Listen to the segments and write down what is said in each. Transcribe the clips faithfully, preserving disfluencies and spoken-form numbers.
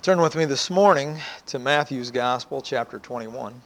Turn with me this morning to Matthew's Gospel, chapter twenty-one.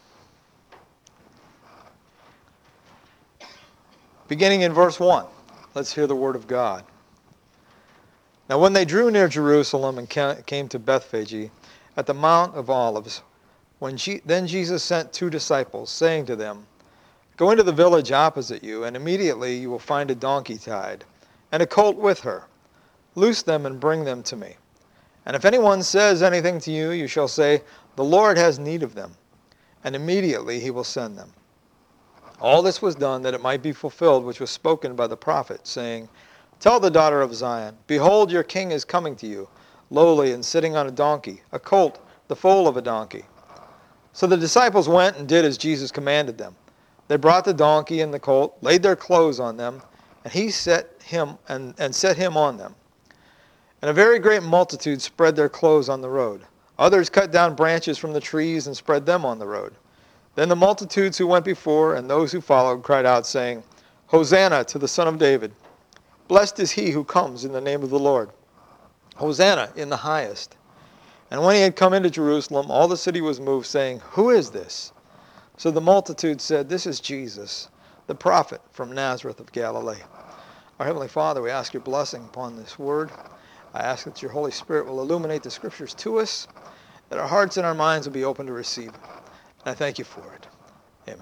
Beginning in verse one, let's hear the word of God. Now when they drew near Jerusalem and came to Bethphage at the Mount of Olives, when Je- then Jesus sent two disciples, saying to them, Go into the village opposite you, and immediately you will find a donkey tied, and a colt with her. Loose them and bring them to me. And if anyone says anything to you, you shall say, The Lord has need of them, and immediately he will send them. All this was done that it might be fulfilled which was spoken by the prophet, saying, Tell the daughter of Zion, Behold, your king is coming to you, lowly and sitting on a donkey, a colt, the foal of a donkey. So the disciples went and did as Jesus commanded them. They brought the donkey and the colt, laid their clothes on them, and he set him and, and set him on them. And a very great multitude spread their clothes on the road. Others cut down branches from the trees and spread them on the road. Then the multitudes who went before and those who followed cried out, saying, Hosanna to the Son of David. Blessed is he who comes in the name of the Lord. Hosanna in the highest. And when he had come into Jerusalem, all the city was moved, saying, Who is this? So the multitude said, This is Jesus, the prophet from Nazareth of Galilee. Our Heavenly Father, we ask your blessing upon this word. I ask that your Holy Spirit will illuminate the Scriptures to us, that our hearts and our minds will be open to receive it. And I thank you for it. Amen.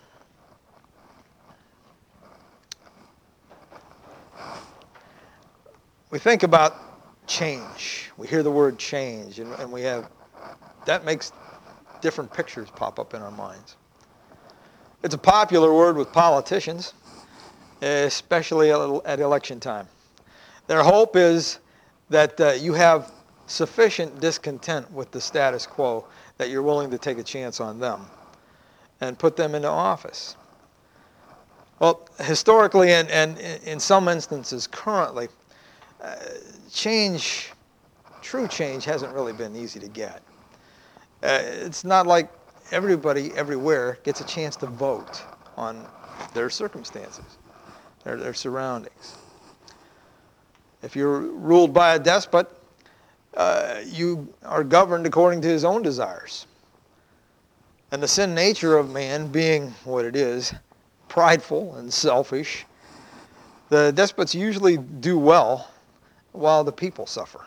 We think about change. We hear the word change, and, and we have, that makes different pictures pop up in our minds. It's a popular word with politicians, especially at election time. Their hope is that uh, you have sufficient discontent with the status quo that you're willing to take a chance on them and put them into office. Well, historically and, and in some instances currently, uh, change, true change hasn't really been easy to get. Uh, it's not like everybody everywhere gets a chance to vote on their circumstances, their, their surroundings. If you're ruled by a despot, uh, you are governed according to his own desires. And the sin nature of man being what it is, prideful and selfish, the despots usually do well while the people suffer.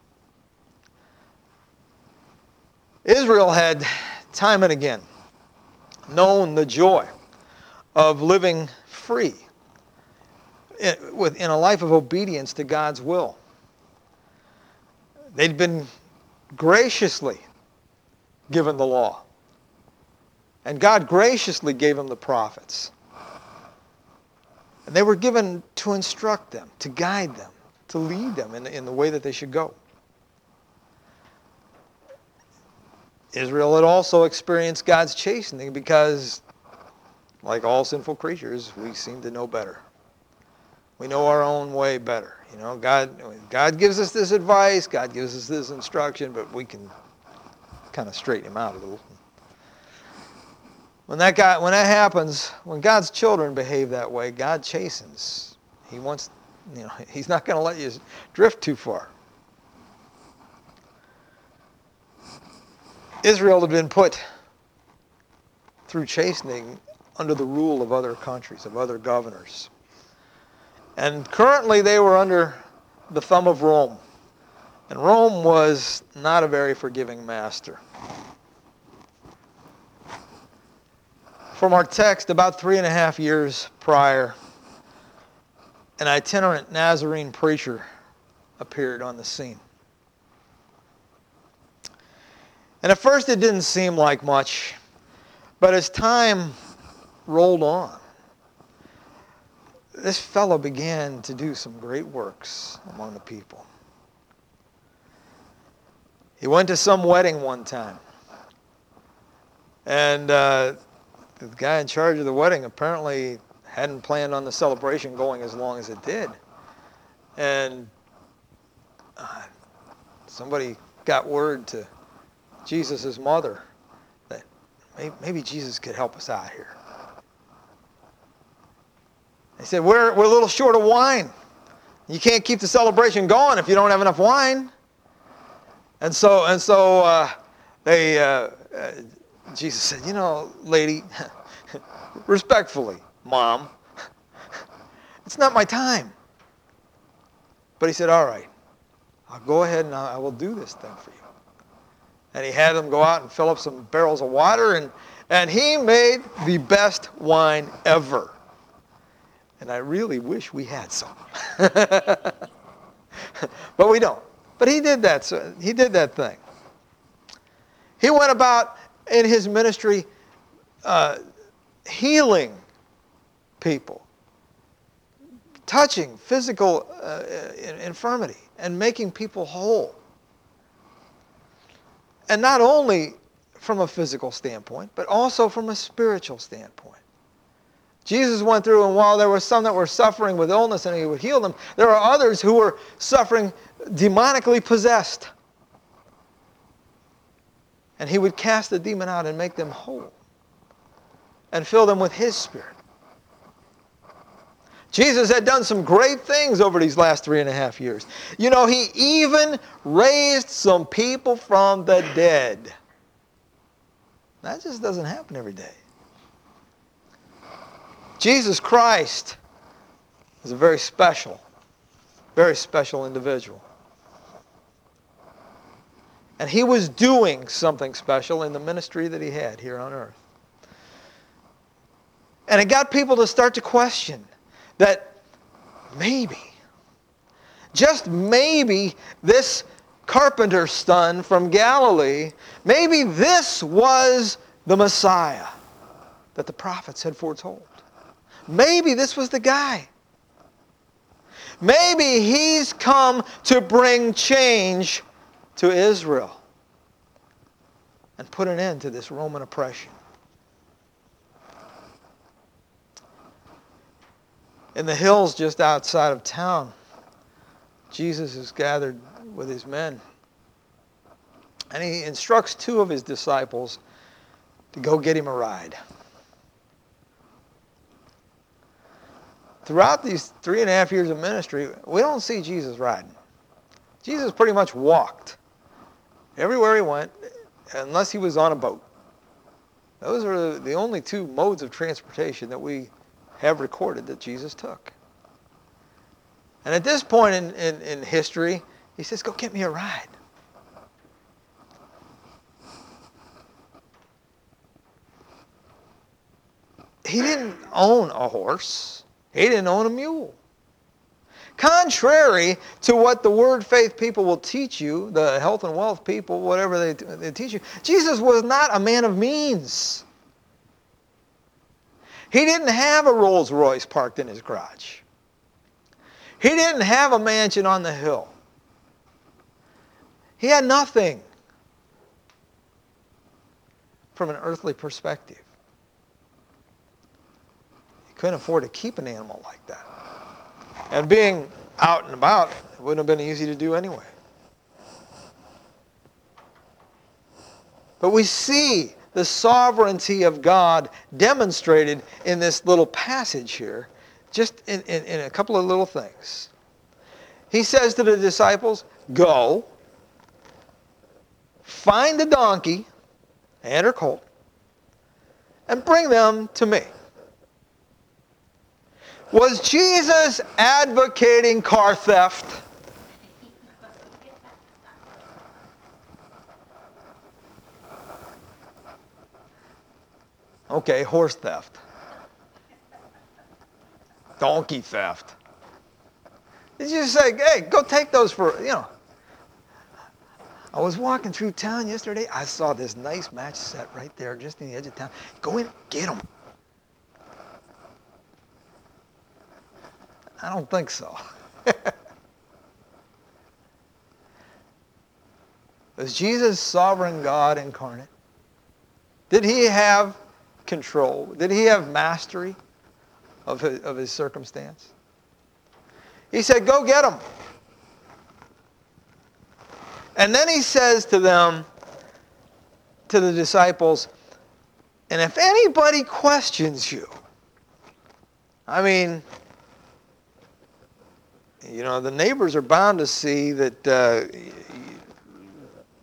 Israel had time and again known the joy of living free in a life of obedience to God's will. They'd been graciously given the law. And God graciously gave them the prophets. And they were given to instruct them, to guide them, to lead them in the, in the way that they should go. Israel had also experienced God's chastening because, like all sinful creatures, we seem to know better. We know our own way better. You know, God, God gives us this advice, God gives us this instruction, but we can kind of straighten him out a little. When that guy, when that happens, when God's children behave that way, God chastens. He wants, you know, he's not going to let you drift too far. Israel had been put through chastening under the rule of other countries, of other governors. And currently they were under the thumb of Rome. And Rome was not a very forgiving master. From our text, about three and a half years prior, an itinerant Nazarene preacher appeared on the scene. And at first it didn't seem like much, but as time rolled on, this fellow began to do some great works among the people. He went to some wedding one time, and uh, the guy in charge of the wedding apparently hadn't planned on the celebration going as long as it did. And uh, somebody got word to Jesus' mother that maybe, maybe Jesus could help us out here. They said, we're, we're a little short of wine. You can't keep the celebration going if you don't have enough wine. And so, and so uh, they, uh, uh, Jesus said, you know, lady, respectfully, Mom, it's not my time. But he said, all right, I'll go ahead and I will do this thing for you. And he had them go out and fill up some barrels of water, and, and he made the best wine ever. And I really wish we had some. But we don't. But he did that. So he did that thing. He went about in his ministry uh, healing people, touching physical uh, infirmity, and making people whole. And not only from a physical standpoint, but also from a spiritual standpoint. Jesus went through, and while there were some that were suffering with illness and he would heal them, there are others who were suffering demonically possessed. And he would cast the demon out and make them whole and fill them with his Spirit. Jesus had done some great things over these last three and a half years. You know, he even raised some people from the dead. That just doesn't happen every day. Jesus Christ is a very special, very special individual. And he was doing something special in the ministry that he had here on earth. And it got people to start to question that maybe, just maybe, this carpenter's son from Galilee, maybe this was the Messiah that the prophets had foretold. Maybe this was the guy. Maybe he's come to bring change to Israel and put an end to this Roman oppression. In the hills just outside of town, Jesus is gathered with his men. And he instructs two of his disciples to go get him a ride. Throughout these three and a half years of ministry, we don't see Jesus riding. Jesus pretty much walked everywhere he went, unless he was on a boat. Those are the only two modes of transportation that we have recorded that Jesus took. And at this point in, in, in history, he says, go get me a ride. He didn't own a horse. He didn't own a mule. Contrary to what the word faith people will teach you, the health and wealth people, whatever they, they teach you, Jesus was not a man of means. He didn't have a Rolls Royce parked in his garage. He didn't have a mansion on the hill. He had nothing from an earthly perspective. He couldn't afford to keep an animal like that. And being out and about, it wouldn't have been easy to do anyway. But we see the sovereignty of God demonstrated in this little passage here, just in, in, in a couple of little things. He says to the disciples, go, find a donkey and her colt, and bring them to me. Was Jesus advocating car theft? Okay, horse theft. Donkey theft. Did you just say, hey, go take those for, you know. I was walking through town yesterday. I saw this nice match set right there just in the edge of town. Go in, get them. I don't think so. Was Jesus sovereign God incarnate? Did he have control? Did he have mastery of his, of his circumstance? He said, go get them. And then he says to them, to the disciples, and if anybody questions you, I mean, you know, the neighbors are bound to see that uh,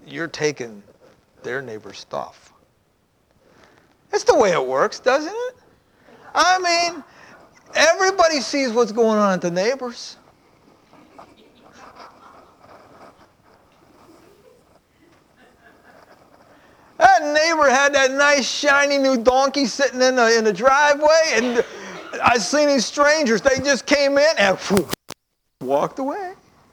you're taking their neighbor's stuff. That's the way it works, doesn't it? I mean, everybody sees what's going on at the neighbor's. That neighbor had that nice, shiny new donkey sitting in the, in the driveway, and I seen these strangers. They just came in and whew, walked away.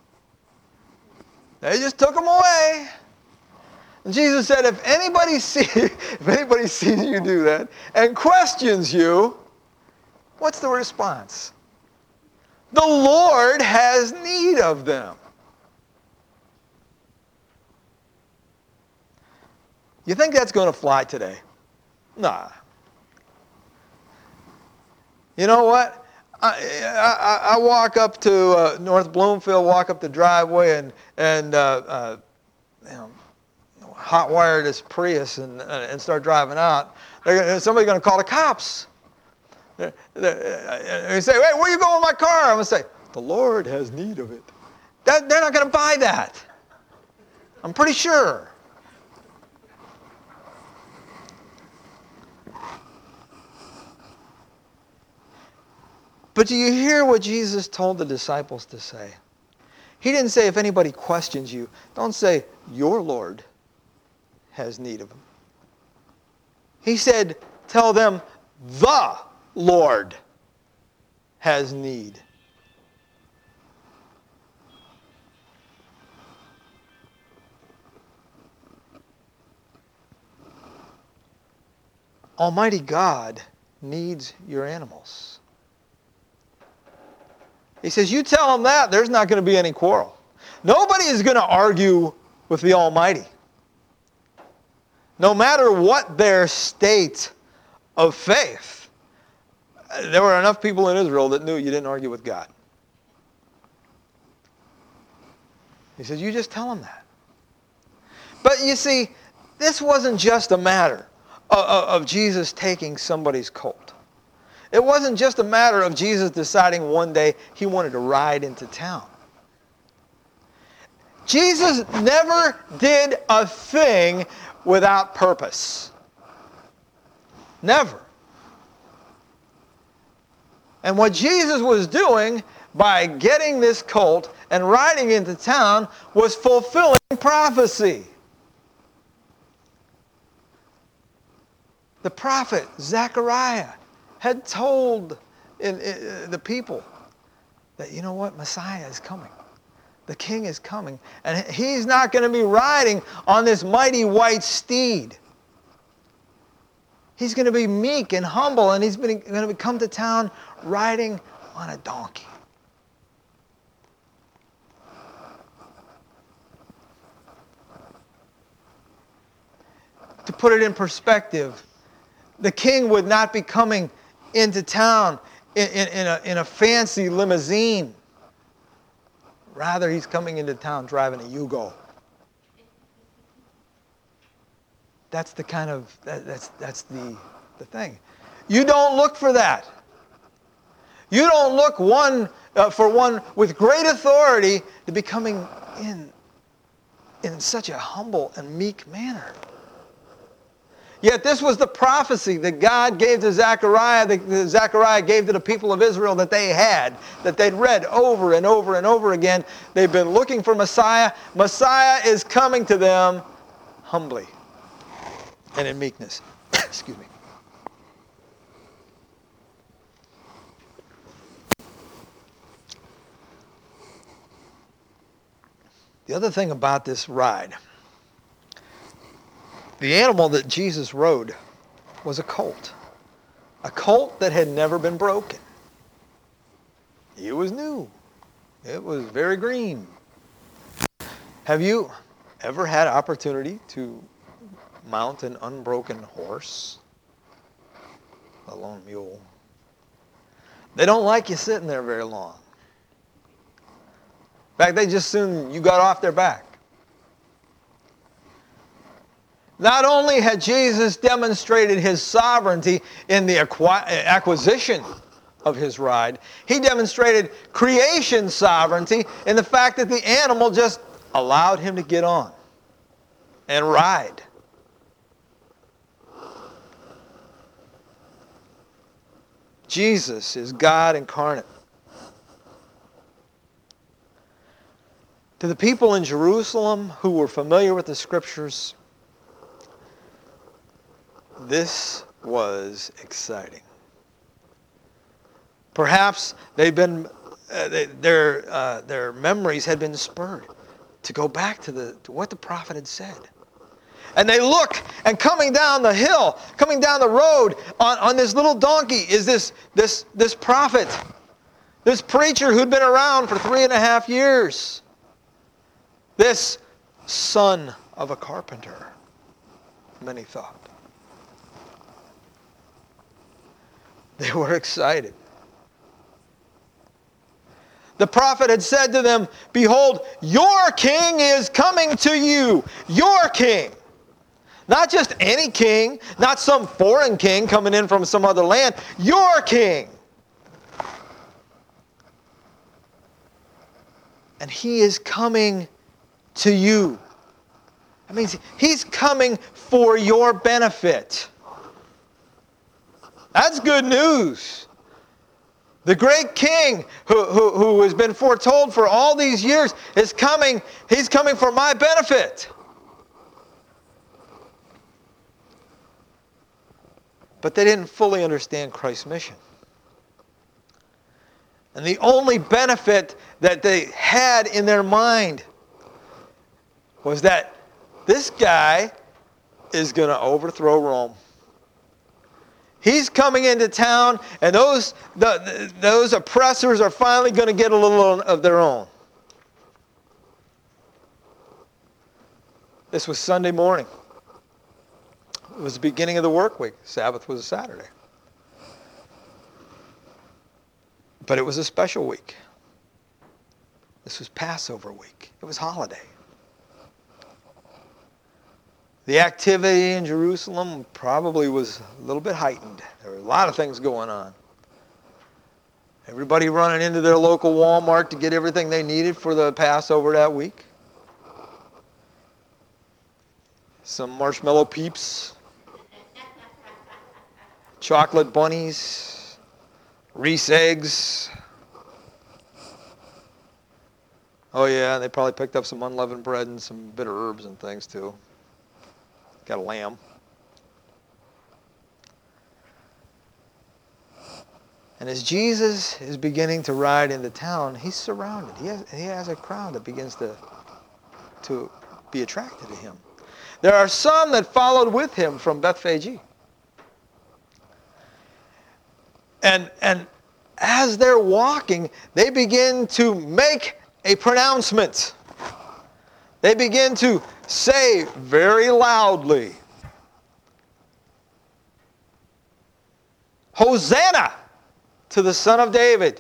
They just took them away. And Jesus said, if anybody, see, if anybody sees you do that and questions you, what's the response? The Lord has need of them. You think that's going to fly today? Nah. You know what? I, I, I walk up to uh, North Bloomfield, walk up the driveway, and and uh, uh, you know, hot wire this Prius and uh, and start driving out. They're, somebody's going to call the cops. They're, they're, they say, "Hey, where are you going with my car?" I'm going to say, "The Lord has need of it." That, they're not going to buy that. I'm pretty sure. But do you hear what Jesus told the disciples to say? He didn't say, if anybody questions you, don't say, your Lord has need of him. He said, tell them, the Lord has need. Almighty God needs your animals. He says, you tell them that, there's not going to be any quarrel. Nobody is going to argue with the Almighty. No matter what their state of faith. There were enough people in Israel that knew you didn't argue with God. He says, you just tell them that. But you see, this wasn't just a matter of, of Jesus taking somebody's colt. It wasn't just a matter of Jesus deciding one day he wanted to ride into town. Jesus never did a thing without purpose. Never. And what Jesus was doing by getting this colt and riding into town was fulfilling prophecy. The prophet Zechariah had told in, in, the people that, you know what, Messiah is coming. The king is coming. And he's not going to be riding on this mighty white steed. He's going to be meek and humble, and he's going to come to town riding on a donkey. To put it in perspective, the king would not be coming into town in, in, in, a, in a fancy limousine. Rather, he's coming into town driving a Yugo. That's the kind of, that, that's, that's the, the thing. You don't look for that. You don't look one uh, for one with great authority to be coming in in such a humble and meek manner. Yet this was the prophecy that God gave to Zechariah, that Zechariah gave to the people of Israel that they had, that they'd read over and over and over again. They've been looking for Messiah. Messiah is coming to them humbly and in meekness. Excuse me. The other thing about this ride, the animal that Jesus rode was a colt. A colt that had never been broken. It was new. It was very green. Have you ever had opportunity to mount an unbroken horse? A lone mule. They don't like you sitting there very long. In fact, they just soon you got off their back. Not only had Jesus demonstrated his sovereignty in the acquisition of his ride, he demonstrated creation sovereignty in the fact that the animal just allowed him to get on. and ride. Jesus is God incarnate. To the people in Jerusalem who were familiar with the Scriptures, this was exciting. Perhaps they've been, uh, they, their uh, their memories had been spurred to go back to the to what the prophet had said. And they look, and coming down the hill, coming down the road on, on this little donkey is this this this prophet, this preacher who'd been around for three and a half years. This son of a carpenter, many thought. They were excited. The prophet had said to them, "Behold, your king is coming to you." Your king. Not just any king, not some foreign king coming in from some other land. Your king. And he is coming to you. That means he's coming for your benefit. That's good news. The great king who, who, who has been foretold for all these years is coming. He's coming for my benefit. But they didn't fully understand Christ's mission. And the only benefit that they had in their mind was that this guy is going to overthrow Rome. He's coming into town, and those, the, those oppressors are finally going to get a little of their own. This was Sunday morning. It was the beginning of the work week. Sabbath was a Saturday. But it was a special week. This was Passover week. It was holiday. The activity in Jerusalem probably was a little bit heightened. There were a lot of things going on. Everybody running into their local Walmart to get everything they needed for the Passover that week. Some marshmallow peeps. Chocolate bunnies. Reese eggs. Oh yeah, they probably picked up some unleavened bread and some bitter herbs and things too. Got a lamb. And as Jesus is beginning to ride into town, he's surrounded. He has, he has a crowd that begins to, to be attracted to him. There are some that followed with him from Bethphage. And, and as they're walking, they begin to make a pronouncement. They begin to say very loudly, "Hosanna to the Son of David."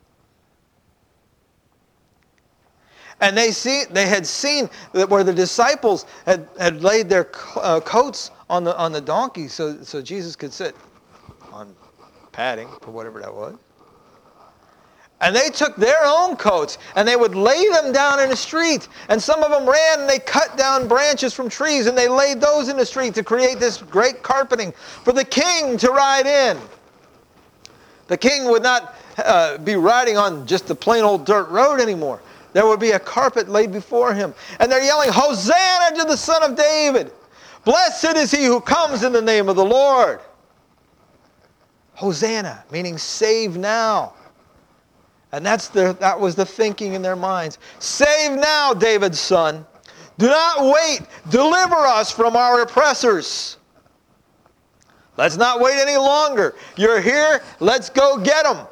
And they see, they had seen that where the disciples had, had laid their uh, coats on the on the donkey so, so Jesus could sit on padding or whatever that was. And they took their own coats and they would lay them down in the street. And some of them ran and they cut down branches from trees and they laid those in the street to create this great carpeting for the king to ride in. The king would not uh, be riding on just the plain old dirt road anymore. There would be a carpet laid before him. And they're yelling, "Hosanna to the Son of David! Blessed is he who comes in the name of the Lord." Hosanna, meaning save now. And that's the, that was the thinking in their minds. Save now, David's son. Do not wait. Deliver us from our oppressors. Let's not wait any longer. You're here. Let's go get them.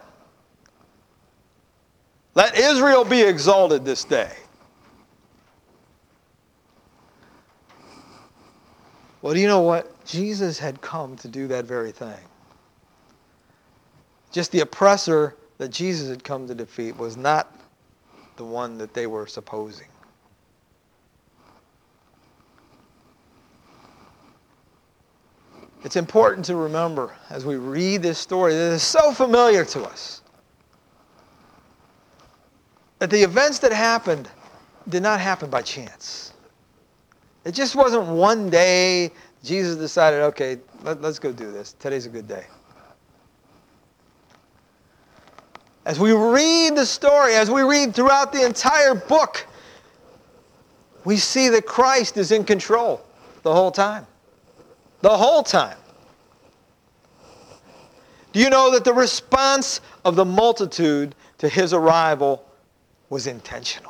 Let Israel be exalted this day. Well, do you know what? Jesus had come to do that very thing. Just the oppressor that Jesus had come to defeat was not the one that they were supposing. It's important to remember as we read this story that is so familiar to us, that the events that happened did not happen by chance. It just wasn't one day Jesus decided, okay, let, let's go do this. Today's a good day. As we read the story, as we read throughout the entire book, we see that Christ is in control the whole time. The whole time. Do you know that the response of the multitude to his arrival was intentional?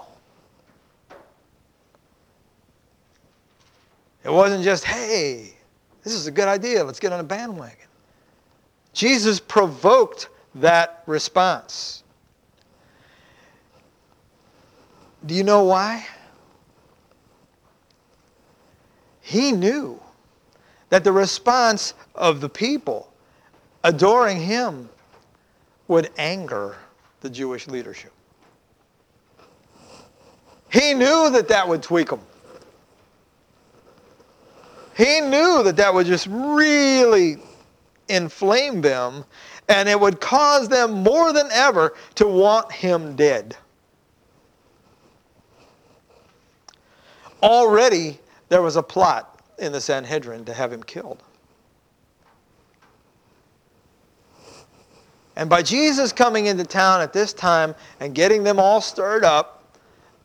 It wasn't just, hey, this is a good idea, let's get on a bandwagon. Jesus provoked that response. Do you know why? He knew that the response of the people adoring him would anger the Jewish leadership. He knew that that would tweak them. He knew that that would just really inflame them, and it would cause them more than ever to want him dead. Already, there was a plot in the Sanhedrin to have him killed. And by Jesus coming into town at this time and getting them all stirred up,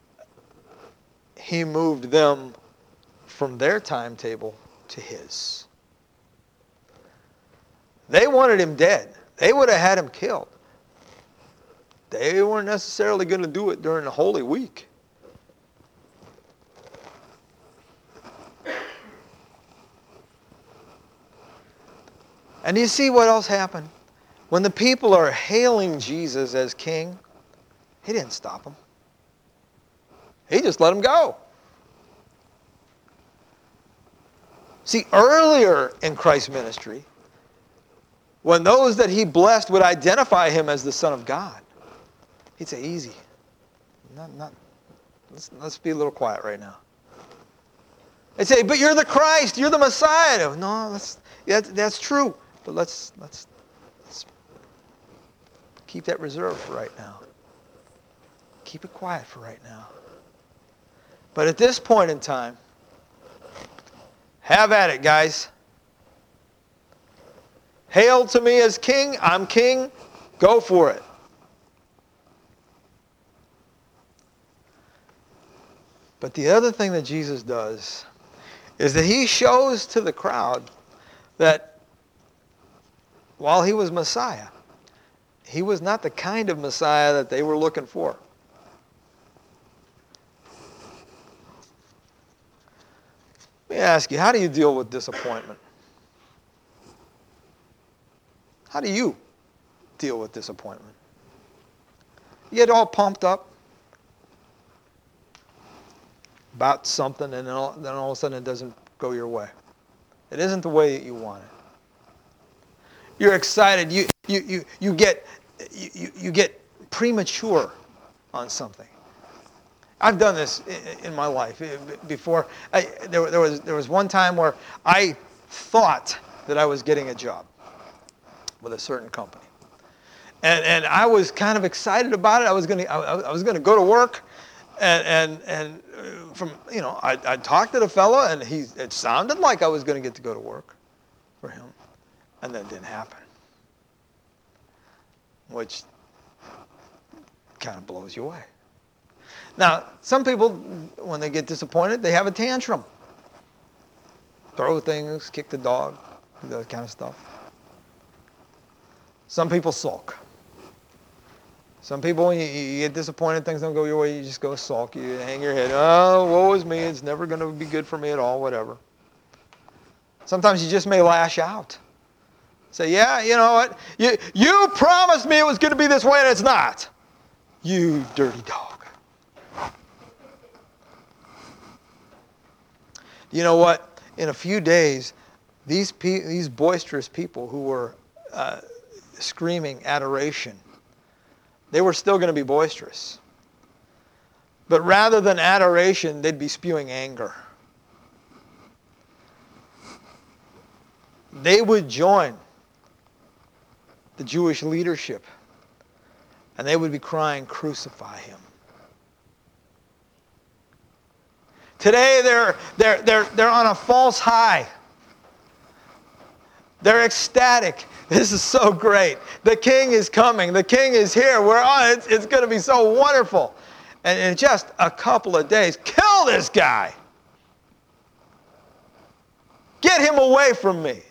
he moved them from their timetable to his. They wanted him dead. They would have had him killed. They weren't necessarily going to do it during the Holy Week. And you see what else happened? When the people are hailing Jesus as king, he didn't stop them. He just let them go. See, earlier in Christ's ministry, when those that he blessed would identify him as the Son of God, he'd say, easy. Not, not, let's, let's be a little quiet right now. They'd say, but you're the Christ, you're the Messiah. No, that's, yeah, that's true. But let's, let's, let's keep that reserved for right now. Keep it quiet for right now. But at this point in time, have at it, guys. Hail to me as king. I'm king. Go for it. But the other thing that Jesus does is that he shows to the crowd that while he was Messiah, he was not the kind of Messiah that they were looking for. Let me ask you, how do you deal with disappointment? How do you deal with disappointment? You get all pumped up about something, and then all, then all of a sudden it doesn't go your way. It isn't the way that you want it. You're excited. You you you you get you you get premature on something. I've done this in my life before. I, there, there was there was one time where I thought that I was getting a job with a certain company, and and I was kind of excited about it. I was going to I, I was going to go to work, and and and from you know I I talked to the fellow, and he it sounded like I was going to get to go to work for him, and that didn't happen, which kind of blows you away. Now, some people, when they get disappointed, they have a tantrum. Throw things, kick the dog, do that kind of stuff. Some people sulk. Some people, when you, you get disappointed, things don't go your way, you just go sulk. You hang your head, oh, woe is me, it's never going to be good for me at all, whatever. Sometimes you just may lash out. Say, yeah, you know what, you, you promised me it was going to be this way, and it's not. You dirty dog. You know what? In a few days, these pe- these boisterous people who were uh, screaming adoration, they were still going to be boisterous. But rather than adoration, they'd be spewing anger. They would join the Jewish leadership, and they would be crying, crucify him. Today they're, they're, they're, they're on a false high. They're ecstatic. This is so great. The king is coming. The king is here. We're on. It's, it's going to be so wonderful. And in just a couple of days, kill this guy. Get him away from me.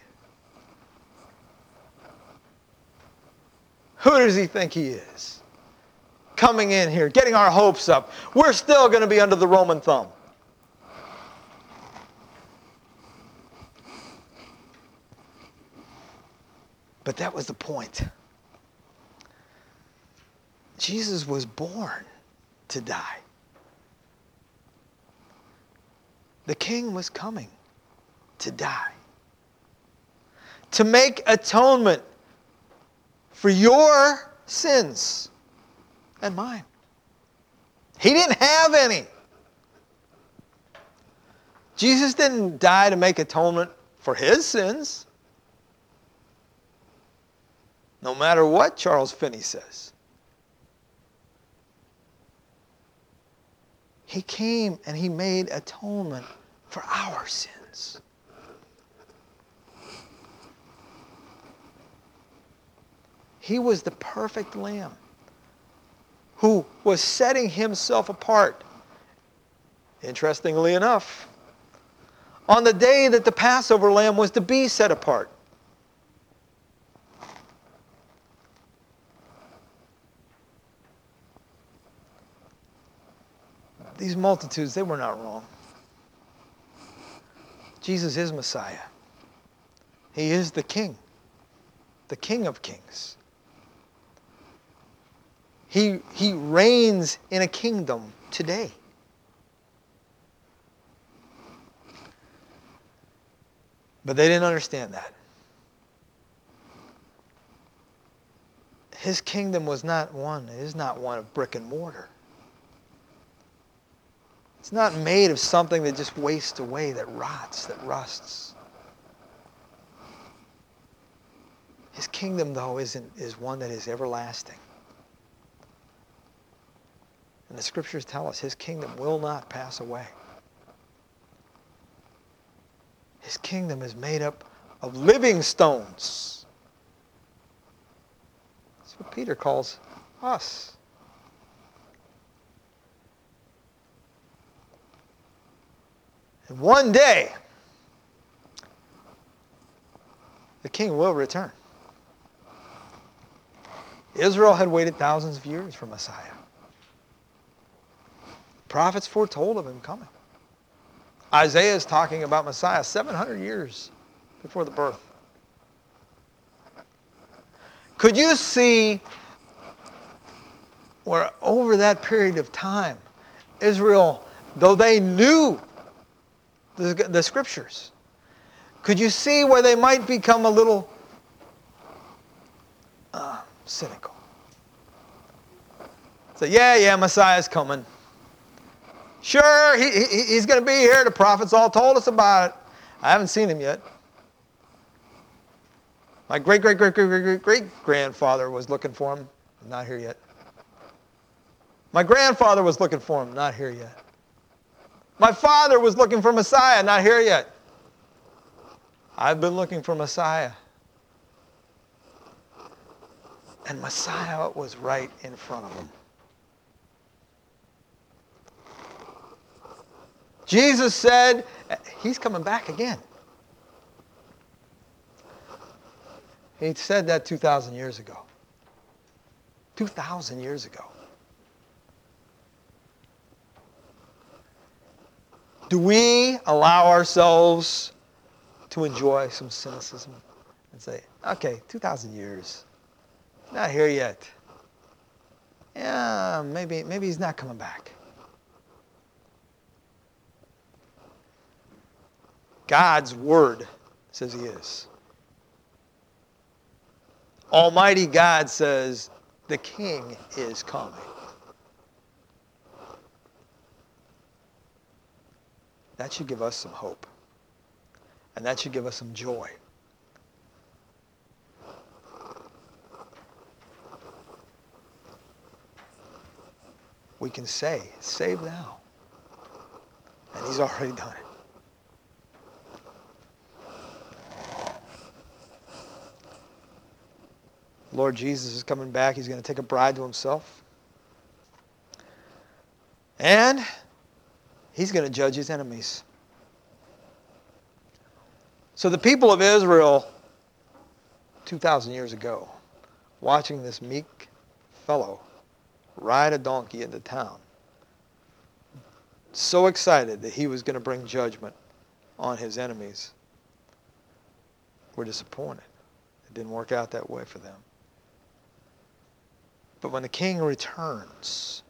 Who does he think he is? Coming in here, getting our hopes up. We're still going to be under the Roman thumb. But that was the point. Jesus was born to die. The king was coming to die. To make atonement for your sins and mine. He didn't have any. Jesus didn't die to make atonement for his sins. No matter what Charles Finney says. He came and he made atonement for our sins. He was the perfect lamb who was setting himself apart. Interestingly enough, on the day that the Passover lamb was to be set apart. These multitudes, they were not wrong. Jesus is Messiah. He is the King, the King of Kings. He, he reigns in a kingdom today. But they didn't understand that. His kingdom was not one, it is not one of brick and mortar. It's not made of something that just wastes away, that rots, that rusts. His kingdom, though, isn't, is one that is everlasting. And the scriptures tell us his kingdom will not pass away. His kingdom is made up of living stones. That's what Peter calls us. And one day, the king will return. Israel had waited thousands of years for Messiah. Prophets foretold of him coming. Isaiah is talking about Messiah seven hundred years before the birth. Could you see where over that period of time, Israel, though they knew the, the scriptures, could you see where they might become a little uh, cynical? Say, yeah, yeah, Messiah's coming. Sure, he, he, he's going to be here. The prophets all told us about it. I haven't seen him yet. My great, great, great, great, great, great, great grandfather was looking for him. Not here yet. My grandfather was looking for him. Not here yet. My father was looking for Messiah. Not here yet. I've been looking for Messiah. And Messiah was right in front of him. Jesus said, he's coming back again. He said that two thousand years ago. two thousand years ago. Do we allow ourselves to enjoy some cynicism and say, okay, two thousand years, not here yet. Yeah, maybe, maybe he's not coming back. God's word says he is. Almighty God says the king is coming. That should give us some hope. And that should give us some joy. We can say, save now. And he's already done it. Lord Jesus is coming back. He's going to take a bride to himself. And he's going to judge his enemies. So the people of Israel, two thousand years ago, watching this meek fellow ride a donkey into town, so excited that he was going to bring judgment on his enemies, were disappointed. It didn't work out that way for them. But when the king returns,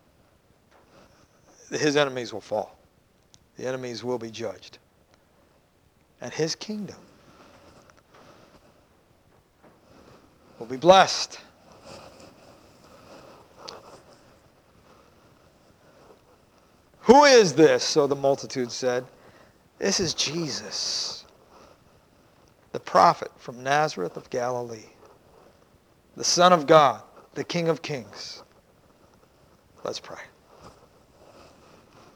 his enemies will fall. The enemies will be judged. And his kingdom will be blessed. Who is this? So the multitude said. This is Jesus, the prophet from Nazareth of Galilee, the Son of God, the King of Kings. Let's pray.